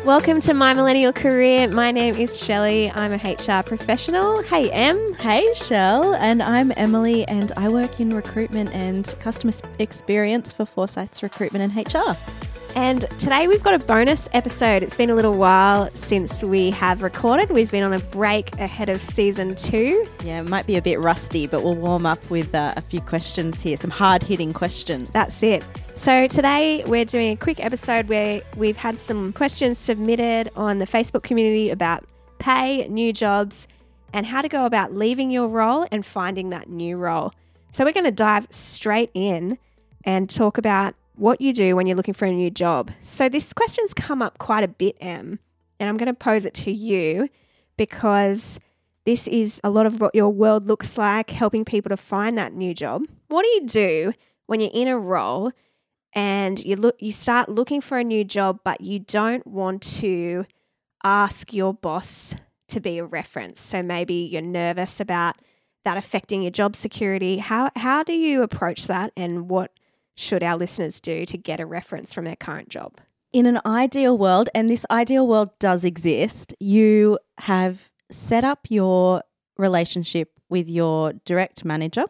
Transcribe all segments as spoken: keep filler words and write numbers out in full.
Welcome to My Millennial Career. My name is Shelley. I'm a H R professional. Hey, Em. Hey, Shell. And I'm Emily, and I work in recruitment and customer experience for Forsyths Recruitment and H R. And today we've got a bonus episode. It's been a little while since we have recorded. We've been on a break ahead of season two. Yeah, it might be a bit rusty, but we'll warm up with uh, a few questions here, some hard-hitting questions. That's it. So today we're doing a quick episode where we've had some questions submitted on the Facebook community about pay, new jobs, and how to go about leaving your role and finding that new role. So we're going to dive straight in and talk about what you do when you're looking for a new job. So this question's come up quite a bit, Em, and I'm going to pose it to you because this is a lot of what your world looks like, helping people to find that new job. What do you do when you're in a role and you look, you start looking for a new job, but you don't want to ask your boss to be a reference? So maybe you're nervous about that affecting your job security. How how do you approach that, and what should our listeners do to get a reference from their current job? In an ideal world, and this ideal world does exist, you have set up your relationship with your direct manager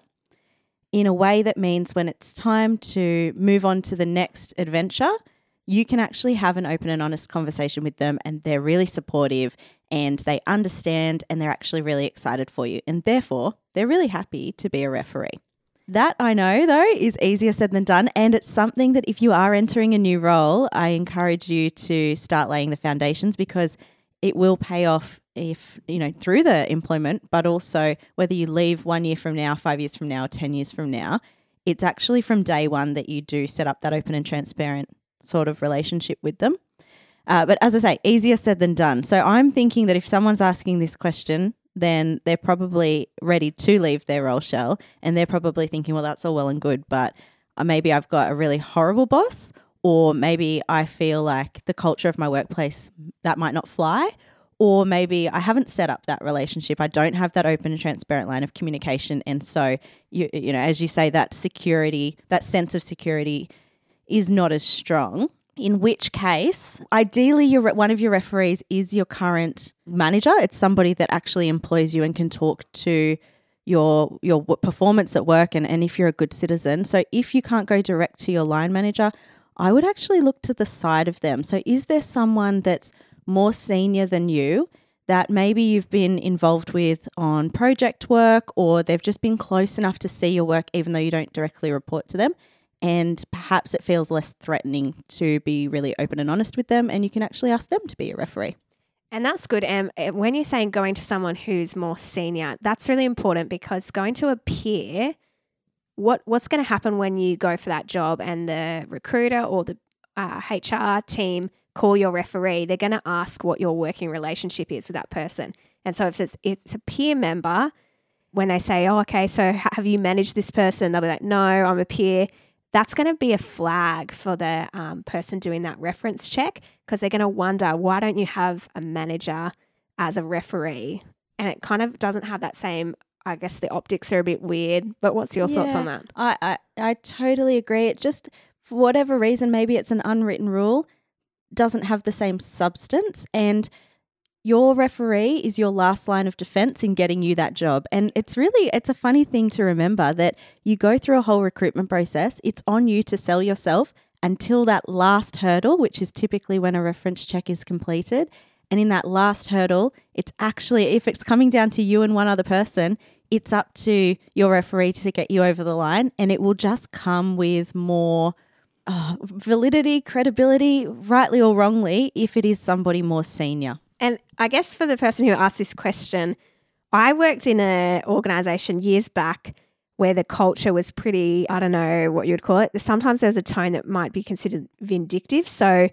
in a way that means when it's time to move on to the next adventure, you can actually have an open and honest conversation with them, and they're really supportive and they understand and they're actually really excited for you. And therefore, they're really happy to be a referee. That, I know, though, is easier said than done, and it's something that if you are entering a new role, I encourage you to start laying the foundations, because it will pay off if, you know, through the employment, but also whether you leave one year from now, five years from now, or ten years from now, it's actually from day one that you do set up that open and transparent sort of relationship with them. Uh, but as I say, easier said than done. So I'm thinking that if someone's asking this question, then they're probably ready to leave their role, Shell, and they're probably thinking, well, that's all well and good, but maybe I've got a really horrible boss, or maybe I feel like the culture of my workplace, that might not fly, or maybe I haven't set up that relationship. I don't have that open and transparent line of communication, and so, you, you know, as you say, that security, that sense of security is not as strong. In which case, ideally, your one of your referees is your current manager. It's somebody that actually employs you and can talk to your your performance at work, and, and if you're a good citizen. So if you can't go direct to your line manager, I would actually look to the side of them. So is there someone that's more senior than you that maybe you've been involved with on project work, or they've just been close enough to see your work even though you don't directly report to them? And perhaps it feels less threatening to be really open and honest with them, and you can actually ask them to be a referee. And that's good, Em. When you're saying going to someone who's more senior, that's really important, because going to a peer, what what's going to happen when you go for that job and the recruiter or the uh, H R team call your referee, they're going to ask what your working relationship is with that person. And so if it's, if it's a peer member, when they say, oh, okay, so have you managed this person? They'll be like, no, I'm a peer. That's going to be a flag for the um, person doing that reference check, because they're going to wonder, why don't you have a manager as a referee? And it kind of doesn't have that same, I guess the optics are a bit weird, but what's your yeah, thoughts on that? I, I, I totally agree. It just, for whatever reason, maybe it's an unwritten rule, doesn't have the same substance, and your referee is your last line of defense in getting you that job. And it's really, it's a funny thing to remember that you go through a whole recruitment process. It's on you to sell yourself until that last hurdle, which is typically when a reference check is completed. And in that last hurdle, it's actually, if it's coming down to you and one other person, it's up to your referee to get you over the line, and it will just come with more oh, validity, credibility, rightly or wrongly, if it is somebody more senior. And I guess for the person who asked this question, I worked in an organisation years back where the culture was pretty, I don't know what you would call it. Sometimes there was a tone that might be considered vindictive. So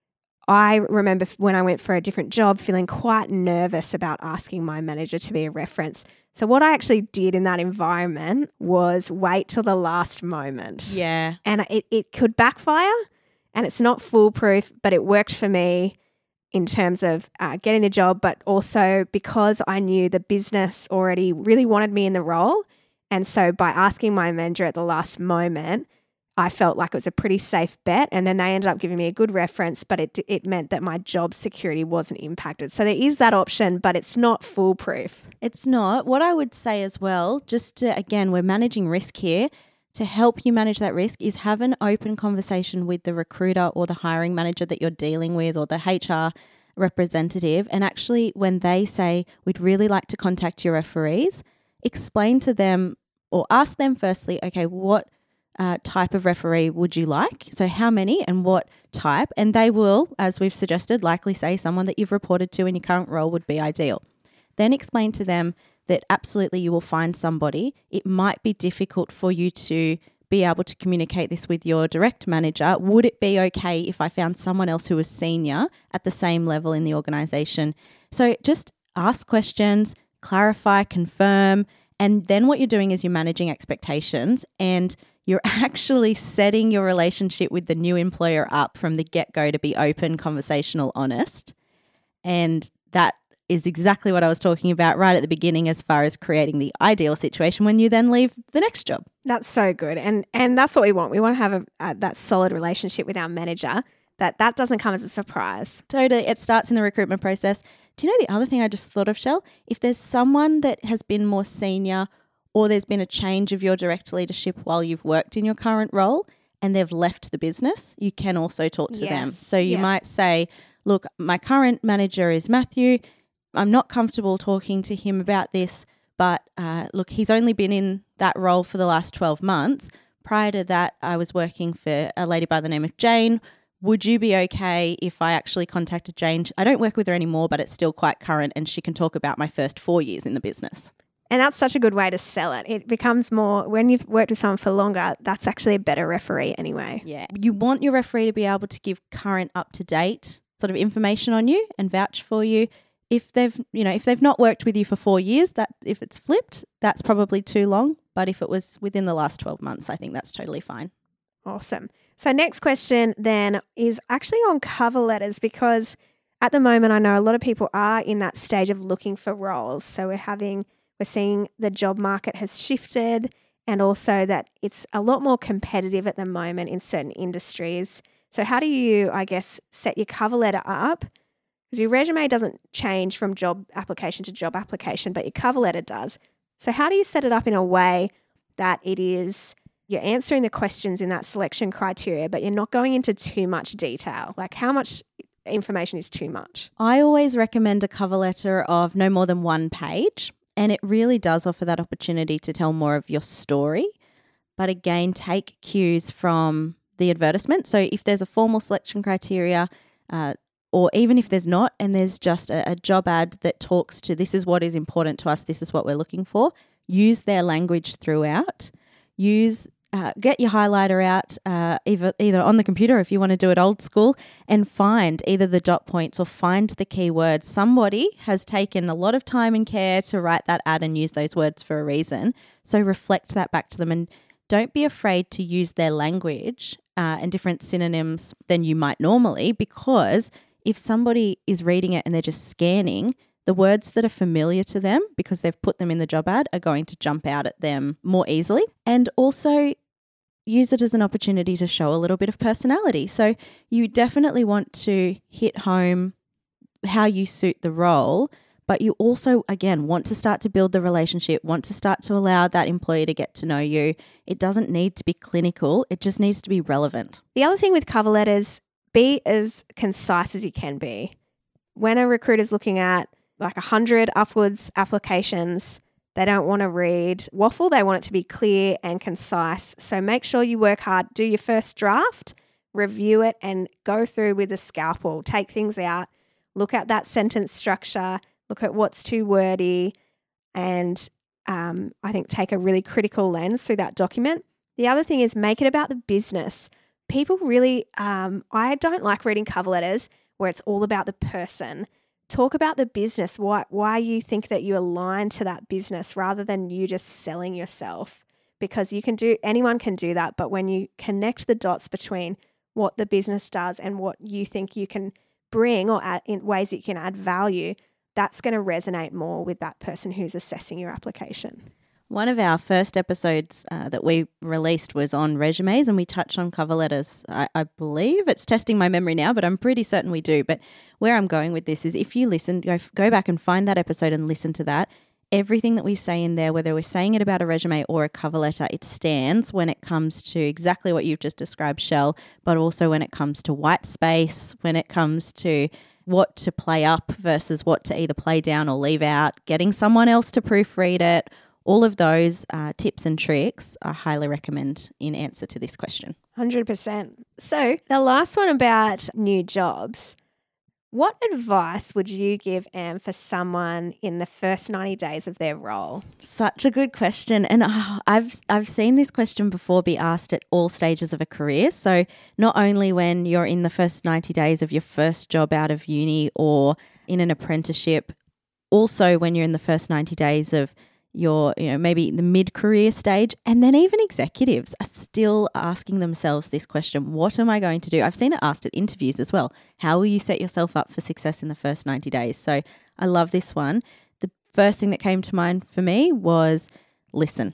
I remember when I went for a different job feeling quite nervous about asking my manager to be a reference. So what I actually did in that environment was wait till the last moment. Yeah. And it, it could backfire, and it's not foolproof, but it worked for me in terms of uh, getting the job, but also because I knew the business already really wanted me in the role. And so by asking my manager at the last moment, I felt like it was a pretty safe bet. And then they ended up giving me a good reference, but it it meant that my job security wasn't impacted. So there is that option, but it's not foolproof. It's not. What I would say as well, just to, again, we're managing risk here. To help you manage that risk is have an open conversation with the recruiter or the hiring manager that you're dealing with, or the H R representative. And actually, when they say, we'd really like to contact your referees, explain to them or ask them firstly, okay, what uh, type of referee would you like? So how many and what type? And they will, as we've suggested, likely say someone that you've reported to in your current role would be ideal. Then explain to them that absolutely you will find somebody. It might be difficult for you to be able to communicate this with your direct manager. Would it be okay if I found someone else who was senior at the same level in the organisation? So just ask questions, clarify, confirm, and then what you're doing is you're managing expectations, and you're actually setting your relationship with the new employer up from the get-go to be open, conversational, honest. And that is exactly what I was talking about right at the beginning as far as creating the ideal situation when you then leave the next job. That's so good. And and that's what we want. We want to have a, a, that solid relationship with our manager, that that doesn't come as a surprise. Totally. It starts in the recruitment process. Do you know the other thing I just thought of, Shell? If there's someone that has been more senior, or there's been a change of your direct leadership while you've worked in your current role and they've left the business, you can also talk to yes. them. So you yeah. might say, look, my current manager is Matthew. I'm not comfortable talking to him about this, but uh, look, he's only been in that role for the last twelve months. Prior to that, I was working for a lady by the name of Jane. Would you be okay if I actually contacted Jane? I don't work with her anymore, but it's still quite current, and she can talk about my first four years in the business. And that's such a good way to sell it. It becomes more, when you've worked with someone for longer, that's actually a better referee anyway. Yeah. You want your referee to be able to give current, up-to-date sort of information on you and vouch for you. If they've, you know, if they've not worked with you for four years, that if it's flipped, that's probably too long. But if it was within the last twelve months, I think that's totally fine. Awesome. So next question then is actually on cover letters, because at the moment I know a lot of people are in that stage of looking for roles. So we're having, we're seeing the job market has shifted, and also that it's a lot more competitive at the moment in certain industries. So how do you, I guess, set your cover letter up? Because your resume doesn't change from job application to job application, but your cover letter does. So how do you set it up in a way that it is, you're answering the questions in that selection criteria, but you're not going into too much detail? Like, how much information is too much? I always recommend a cover letter of no more than one page, and it really does offer that opportunity to tell more of your story. But again, take cues from the advertisement. So if there's a formal selection criteria, uh, or even if there's not, and there's just a, a job ad that talks to, this is what is important to us, this is what we're looking for, use their language throughout. Use, uh, get your highlighter out, uh, either, either on the computer if you want to do it old school, and find either the dot points or find the keywords. Somebody has taken a lot of time and care to write that ad and use those words for a reason. So reflect that back to them, and don't be afraid to use their language uh, and different synonyms than you might normally, because if somebody is reading it and they're just scanning, the words that are familiar to them because they've put them in the job ad are going to jump out at them more easily. And also use it as an opportunity to show a little bit of personality. So you definitely want to hit home how you suit the role, but you also, again, want to start to build the relationship, want to start to allow that employee to get to know you. It doesn't need to be clinical. It just needs to be relevant. The other thing with cover letters, be as concise as you can be. When a recruiter's looking at like one hundred upwards applications, they don't want to read waffle. They want it to be clear and concise. So make sure you work hard. Do your first draft, review it, and go through with a scalpel. Take things out. Look at that sentence structure. Look at what's too wordy. And um, I think take a really critical lens through that document. The other thing is make it about the business. People really, um, I don't like reading cover letters where it's all about the person. Talk about the business, why, why you think that you align to that business rather than you just selling yourself, because you can do, anyone can do that. But when you connect the dots between what the business does and what you think you can bring or add in ways that you can add value, that's going to resonate more with that person who's assessing your application. One of our first episodes uh, that we released was on resumes, and we touched on cover letters. I, I believe it's testing my memory now, but I'm pretty certain we do. But where I'm going with this is if you listen, go, go back and find that episode and listen to that. Everything that we say in there, whether we're saying it about a resume or a cover letter, it stands when it comes to exactly what you've just described, Shell, but also when it comes to white space, when it comes to what to play up versus what to either play down or leave out, getting someone else to proofread it. All of those uh, tips and tricks I highly recommend in answer to this question. one hundred percent. So the last one about new jobs. What advice would you give, Em, for someone in the first ninety days of their role? Such a good question. And oh, I've I've seen this question before be asked at all stages of a career. So not only when you're in the first ninety days of your first job out of uni or in an apprenticeship, also when you're in the first ninety days of your, you know, maybe the mid-career stage, and then even executives are still asking themselves this question, what am I going to do? I've seen it asked at interviews as well. How will you set yourself up for success in the first ninety days? So I love this one. The first thing that came to mind for me was listen.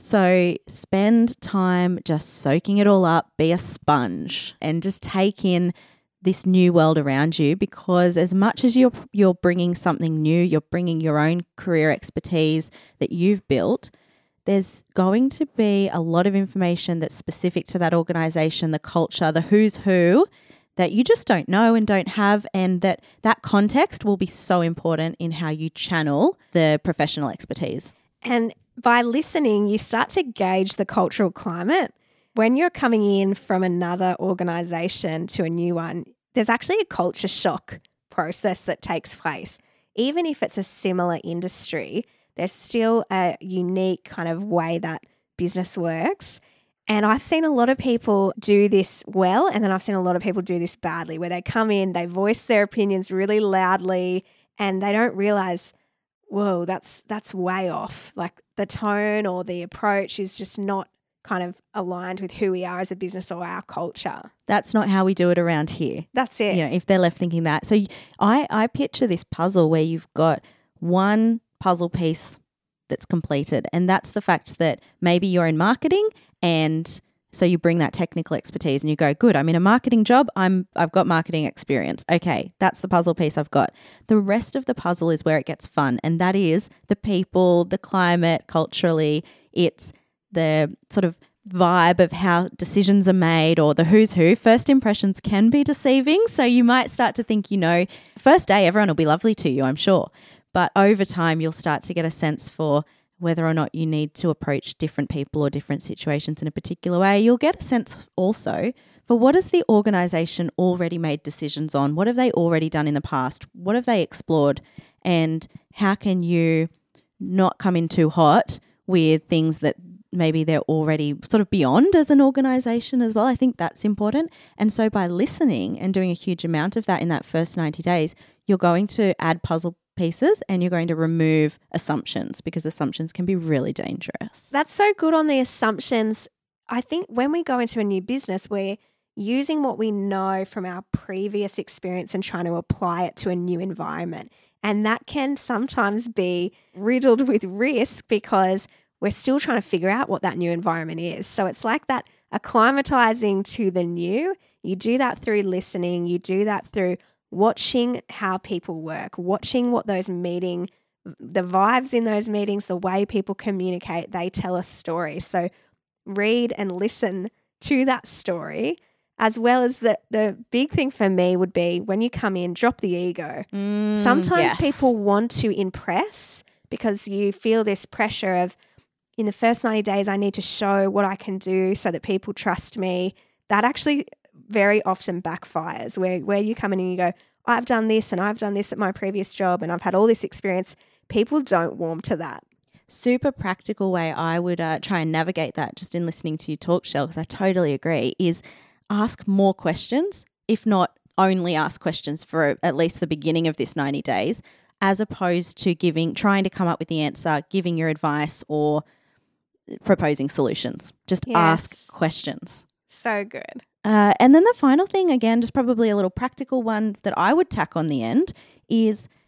So spend time just soaking it all up, be a sponge, and just take in this new world around you, because as much as you're you're bringing something new, you're bringing your own career expertise that you've built, there's going to be a lot of information that's specific to that organization, the culture, the who's who that you just don't know and don't have, and that that context will be so important in how you channel the professional expertise. And by listening, you start to gauge the cultural climate. When you're coming in from another organization to a new one, there's actually a culture shock process that takes place. Even if it's a similar industry, there's still a unique kind of way that business works. And I've seen a lot of people do this well, and then I've seen a lot of people do this badly, where they come in, they voice their opinions really loudly, and they don't realize, whoa, that's that's way off. Like the tone or the approach is just not kind of aligned with who we are as a business or our culture. That's not how we do it around here. That's it. You know, if they're left thinking that. So I, I picture this puzzle where you've got one puzzle piece that's completed, and that's the fact that maybe you're in marketing, and so you bring that technical expertise and you go, good, I'm in a marketing job. I'm, I've got marketing experience. Okay, that's the puzzle piece I've got. The rest of the puzzle is where it gets fun, and that is the people, the climate, culturally. It's the sort of vibe of how decisions are made, or the who's who. First impressions can be deceiving. So you might start to think, you know, first day, everyone will be lovely to you, I'm sure. But over time, you'll start to get a sense for whether or not you need to approach different people or different situations in a particular way. You'll get a sense also for what has the organisation already made decisions on? What have they already done in the past? What have they explored? And how can you not come in too hot with things that maybe they're already sort of beyond as an organisation as well? I think that's important. And so by listening and doing a huge amount of that in that first ninety days, you're going to add puzzle pieces and you're going to remove assumptions, because assumptions can be really dangerous. That's so good on the assumptions. I think when we go into a new business, we're using what we know from our previous experience and trying to apply it to a new environment. And that can sometimes be riddled with risk, because we're still trying to figure out what that new environment is. So it's like that acclimatizing to the new. You do that through listening. You do that through watching how people work, watching what those meeting, the vibes in those meetings, the way people communicate, they tell a story. So read and listen to that story, as well as the, the big thing for me would be when you come in, drop the ego. Mm, Sometimes yes. people want to impress because you feel this pressure of, in the first ninety days, I need to show what I can do so that people trust me. That actually very often backfires, where, where you come in and you go, I've done this and I've done this at my previous job and I've had all this experience. People don't warm to that. Super practical way I would uh, try and navigate that, just in listening to you talk, Shell, because I totally agree, is ask more questions, if not only ask questions for at least the beginning of this ninety days, as opposed to giving, trying to come up with the answer, giving your advice or proposing solutions. Just Yes. ask questions. So good. Uh, and then the final thing, again, just probably a little practical one that I would tack on the end, is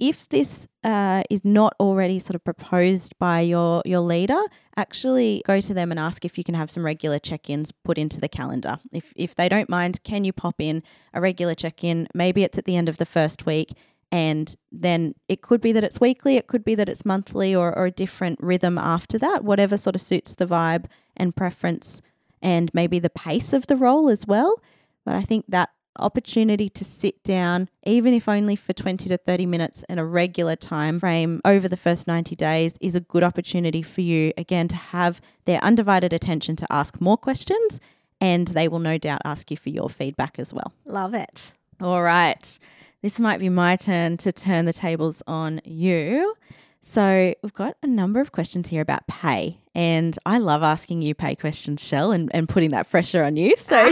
if this uh, is not already sort of proposed by your, your leader, actually go to them and ask if you can have some regular check-ins put into the calendar. If if they don't mind, can you pop in a regular check-in? Maybe it's at the end of the first week, and then it could be that it's weekly, it could be that it's monthly, or, or a different rhythm after that, whatever sort of suits the vibe and preference and maybe the pace of the role as well. But I think that opportunity to sit down, even if only for twenty to thirty minutes in a regular time frame over the first ninety days, is a good opportunity for you, again, to have their undivided attention to ask more questions, and they will no doubt ask you for your feedback as well. Love it. All right. This might be my turn to turn the tables on you. So we've got a number of questions here about pay, and I love asking you pay questions, Shell, and, and putting that pressure on you. So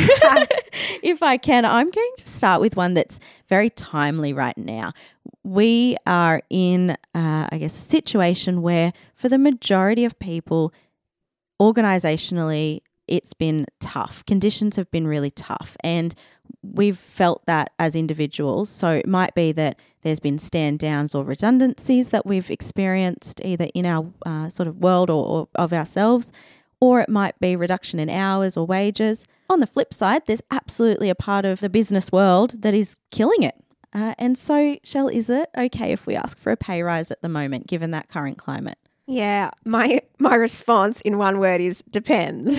if I can, I'm going to start with one that's very timely right now. We are in, uh, I guess, a situation where for the majority of people, organisationally, it's been tough. Conditions have been really tough, and we've felt that as individuals. So it might be that there's been stand downs or redundancies that we've experienced either in our uh, sort of world or, or of ourselves, or it might be reduction in hours or wages. On the flip side, there's absolutely a part of the business world that is killing it. Uh, and so, Shell, is it okay if we ask for a pay rise at the moment, given that current climate? Yeah, my my response in one word is depends.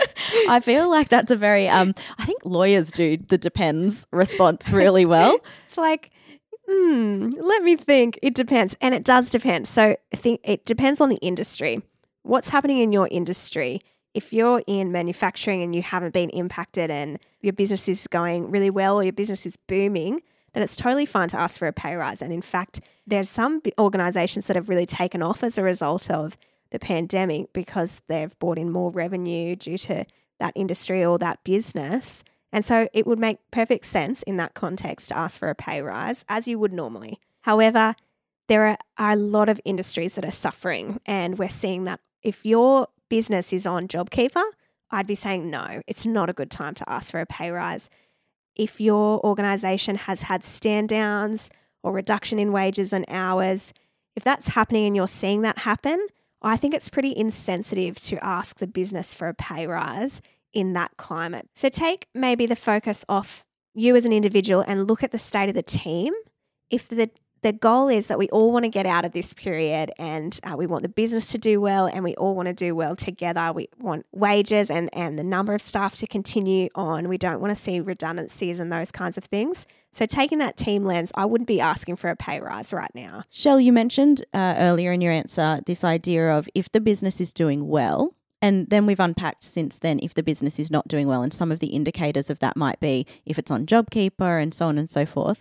I feel like that's a very, um, I think lawyers do the depends response really well. It's like, hmm, let me think. It depends. And it does depend. So I think it depends on the industry. What's happening in your industry? If you're in manufacturing and you haven't been impacted and your business is going really well or your business is booming, then it's totally fine to ask for a pay rise. And in fact, there's some organisations that have really taken off as a result of the pandemic because they've brought in more revenue due to that industry or that business. And so it would make perfect sense in that context to ask for a pay rise, as you would normally. However, there are, are a lot of industries that are suffering, and we're seeing that if your business is on JobKeeper, I'd be saying no, it's not a good time to ask for a pay rise. If your organisation has had stand downs or reduction in wages and hours, if that's happening and you're seeing that happen, I think it's pretty insensitive to ask the business for a pay rise in that climate. So take maybe the focus off you as an individual and look at the state of the team. If the the goal is that we all want to get out of this period and uh, we want the business to do well and we all want to do well together. We want wages and, and the number of staff to continue on. We don't want to see redundancies and those kinds of things. So taking that team lens, I wouldn't be asking for a pay rise right now. Shell, you mentioned uh, earlier in your answer this idea of if the business is doing well, and then we've unpacked since then if the business is not doing well, and some of the indicators of that might be if it's on JobKeeper and so on and so forth.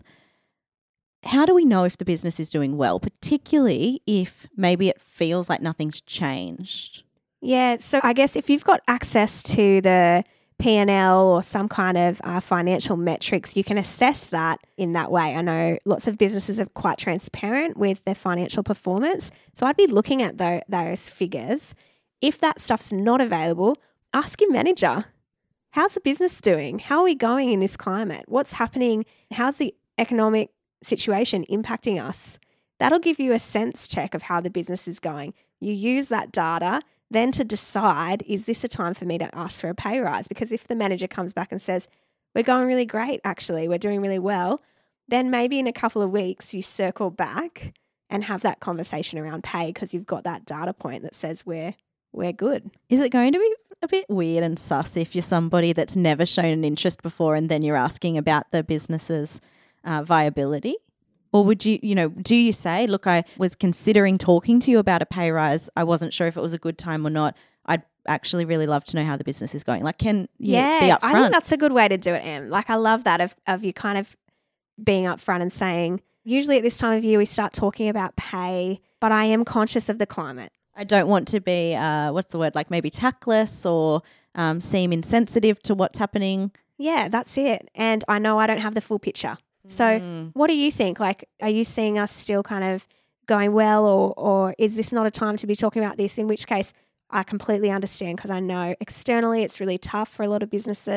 How do we know if the business is doing well, particularly if maybe it feels like nothing's changed? Yeah, so I guess if you've got access to the P and L or some kind of uh, financial metrics, you can assess that in that way. I know lots of businesses are quite transparent with their financial performance. So I'd be looking at tho- those figures. If that stuff's not available, ask your manager. How's the business doing? How are we going in this climate? What's happening? How's the economic situation impacting us? That'll give you a sense check of how the business is going. You use that data then to decide, is this a time for me to ask for a pay rise? Because if the manager comes back and says, we're going really great, actually, we're doing really well, then maybe in a couple of weeks you circle back and have that conversation around pay because you've got that data point that says we're we're good. Is it going to be a bit weird and sus if you're somebody that's never shown an interest before and then you're asking about the business's uh, viability? Or would you, you know, do you say, look, I was considering talking to you about a pay rise. I wasn't sure if it was a good time or not. I'd actually really love to know how the business is going. Like, can you yeah, be upfront? I think that's a good way to do it, Em. Like, I love that of, of you kind of being upfront and saying, usually at this time of year we start talking about pay, but I am conscious of the climate. I don't want to be, uh, what's the word, like maybe tactless or um, seem insensitive to what's happening. Yeah, that's it. And I know I don't have the full picture. So Mm. what do you think? Like, are you seeing us still kind of going well, or or is this not a time to be talking about this? In which case, I completely understand because I know externally it's really tough for a lot of businesses.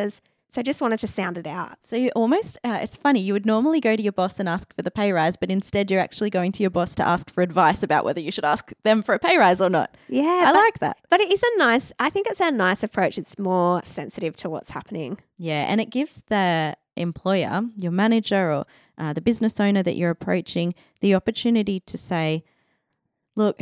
So just wanted to sound it out. So you almost, uh, it's funny, you would normally go to your boss and ask for the pay rise, but instead you're actually going to your boss to ask for advice about whether you should ask them for a pay rise or not. Yeah. I but, like that. But it is a nice, I think it's a nice approach. It's more sensitive to what's happening. Yeah, and it gives the employer, your manager or uh, the business owner that you're approaching, the opportunity to say, look,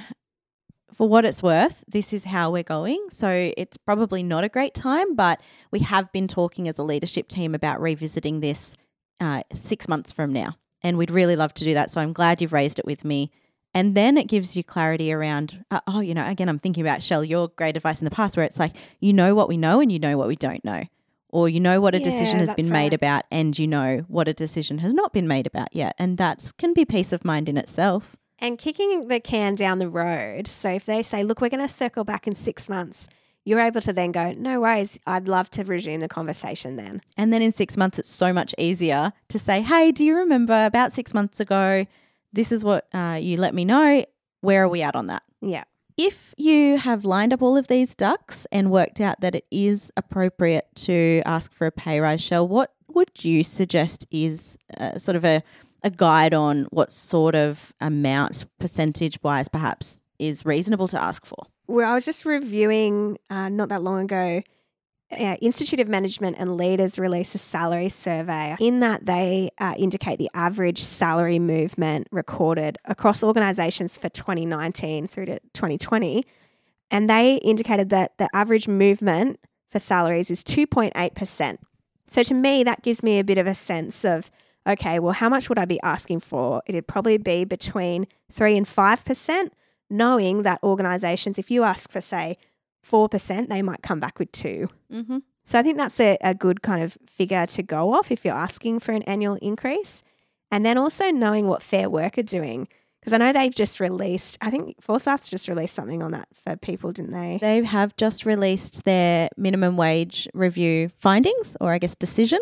for what it's worth, this is how we're going. So it's probably not a great time, but we have been talking as a leadership team about revisiting this uh, six months from now. And we'd really love to do that. So I'm glad you've raised it with me. And then it gives you clarity around, uh, oh, you know, again, I'm thinking about, Shell, your great advice in the past where it's like, you know what we know and you know what we don't know. Or you know what a Yeah, decision has that's been right. made about and you know what a decision has not been made about yet. And that can be peace of mind in itself. And kicking the can down the road. So if they say, look, we're going to circle back in six months, you're able to then go, no worries, I'd love to resume the conversation then. And then in six months, it's so much easier to say, hey, do you remember about six months ago, this is what uh, you let me know. Where are we at on that? Yeah. If you have lined up all of these ducks and worked out that it is appropriate to ask for a pay rise, Shell, what would you suggest is uh, sort of a a guide on what sort of amount, percentage-wise perhaps, is reasonable to ask for? Well, I was just reviewing uh, not that long ago, uh, Institute of Management and Leaders released a salary survey. In that, they uh, indicate the average salary movement recorded across organisations for twenty nineteen through to twenty twenty. And they indicated that the average movement for salaries is two point eight percent. So to me, that gives me a bit of a sense of, okay, well, how much would I be asking for? It'd probably be between three and five percent, knowing that organisations, if you ask for, say, four percent, they might come back with two. Mm-hmm. So I think that's a, a good kind of figure to go off if you're asking for an annual increase. And then also knowing what Fair Work are doing. Because I know they've just released, I think Forsyth's just released something on that for people, didn't they? They have just released their minimum wage review findings, or I guess decision.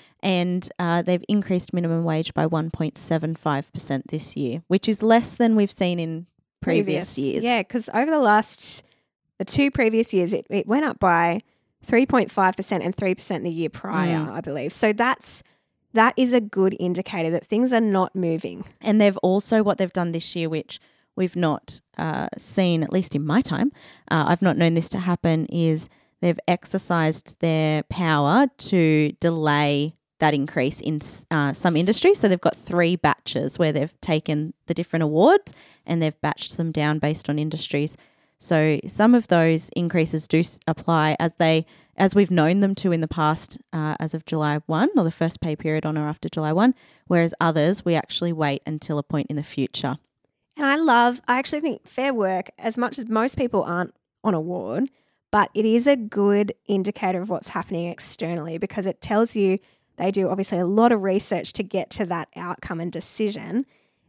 And uh, they've increased minimum wage by one point seven five percent this year, which is less than we've seen in previous, previous. years. Yeah, because over the last, the two previous years, it, it went up by three point five percent and three percent the year prior, mm. I believe. So that's that is a good indicator that things are not moving. And they've also, what they've done this year, which we've not uh, seen, at least in my time, uh, I've not known this to happen, is they've exercised their power to delay that increase in uh, some industries. So they've got three batches where they've taken the different awards and they've batched them down based on industries. So some of those increases do apply as they, as we've known them to in the past, uh, as of July first or the first pay period on or after July first, whereas others we actually wait until a point in the future. And I love, I actually think Fair Work, as much as most people aren't on award, but it is a good indicator of what's happening externally because it tells you they do obviously a lot of research to get to that outcome and decision.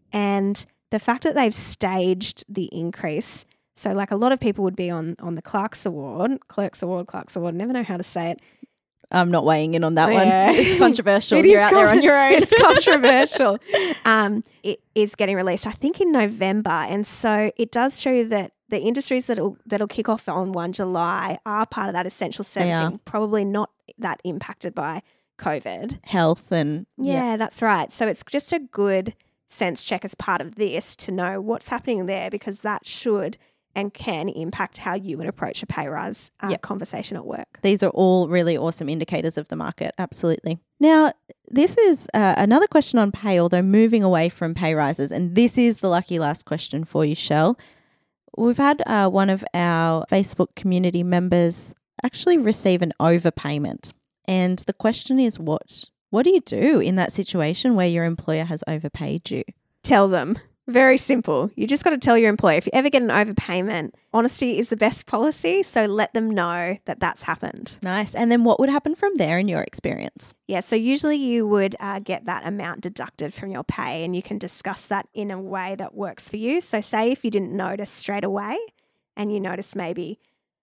And the fact that they've staged the increase, so like a lot of people would be on, on the Clark's Award, Clerk's Award, Clark's Award, never know how to say it. I'm not weighing in on that yeah. one. It's controversial. It You're out con- there on your own. It's controversial. um, it is getting released, I think, in November. And so it does show you that the industries that'll, that'll kick off on first of July are part of that essential servicing, probably not that impacted by COVID. Health and... Yeah, yeah, that's right. So it's just a good sense check as part of this to know what's happening there because that should and can impact how you would approach a pay rise uh, yep. conversation at work. These are all really awesome indicators of the market. Absolutely. Now, this is uh, another question on pay, although moving away from pay rises. And this is the lucky last question for you, Shell. We've had uh, one of our Facebook community members actually receive an overpayment. And the question is, what? What do you do in that situation where your employer has overpaid you? Tell them. Very simple. You just got to tell your employer. If you ever get an overpayment, honesty is the best policy. So let them know that that's happened. Nice. And then what would happen from there in your experience? Yeah. So usually you would uh, get that amount deducted from your pay and you can discuss that in a way that works for you. So say if you didn't notice straight away and you noticed maybe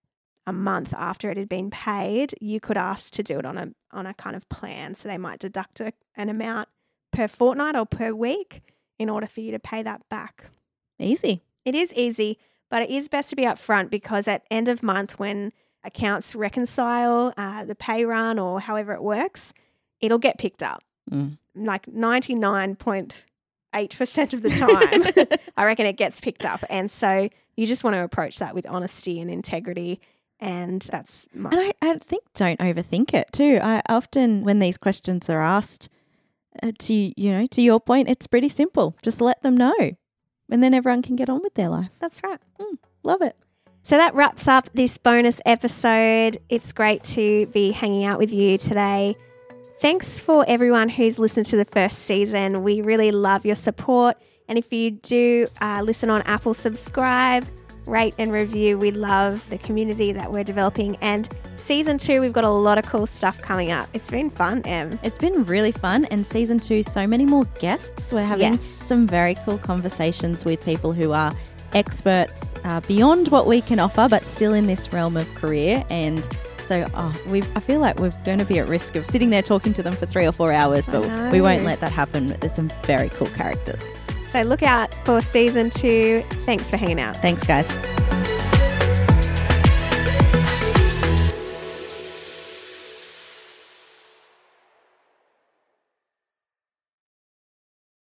a month after it had been paid, you could ask to do it on a on a kind of plan. So they might deduct a, an amount per fortnight or per week in order for you to pay that back. Easy. It is easy, but it is best to be upfront because at end of month when accounts reconcile uh, the pay run or however it works, it'll get picked up. Mm. Like ninety-nine point eight percent of the time, I reckon it gets picked up. And so you just want to approach that with honesty and integrity. And that's my... And I, I think don't overthink it too. I often, when these questions are asked, uh, to, you know, to your point, it's pretty simple. Just let them know. And then everyone can get on with their life. That's right. Mm, love it. So that wraps up this bonus episode. It's great to be hanging out with you today. Thanks for everyone who's listened to the first season. We really love your support. And if you do uh, listen on Apple, subscribe, rate and review. We love the community that we're developing. And season two, we've got a lot of cool stuff coming up. It's been fun, Em. It's been really fun. And season two, so many more guests. We're having Yes. some very cool conversations with people who are experts uh, beyond what we can offer, but still in this realm of career. And so oh, we I feel like we're going to be at risk of sitting there talking to them for three or four hours, but we won't let that happen. There's some very cool characters. So look out for season two. Thanks for hanging out. Thanks, guys.